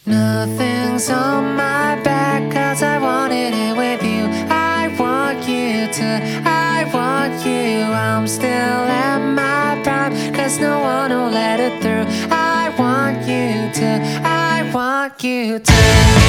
Nothing's on my back, 'cause I wanted it with you. I want you to, I want you. I'm still at my prime, 'cause no one will let it through. I want you to, I want you to.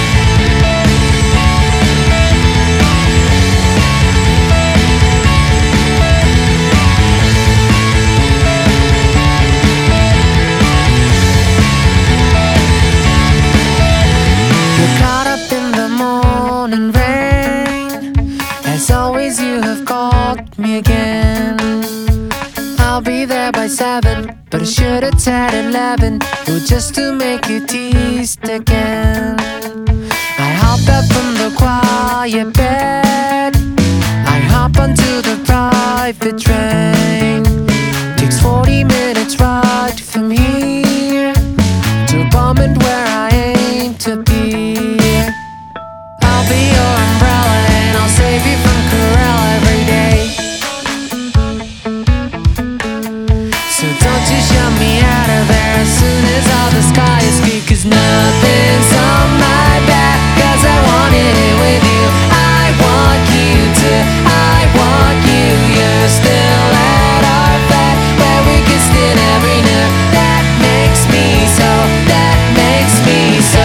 As always, you have called me again. I'll be there by 7, but I should have said 11. Oh, just to make you teased again. I hop up from the quiet bed, I hop onto the private train. Takes 40 minutes ride from here to a moment where I aim to be. I'll be your umbrella and I'll save you from Corral every day. So don't you shove me out of there as soon as all the sky is clear, 'cause nothing's on my back, 'cause I wanted it with you. I want you to, I want you. You're still at our flat where we kissed in every nook. That makes me so, that makes me so.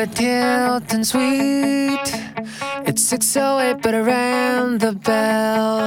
Hilton Sweet. It's 6:08, but I rang the bell.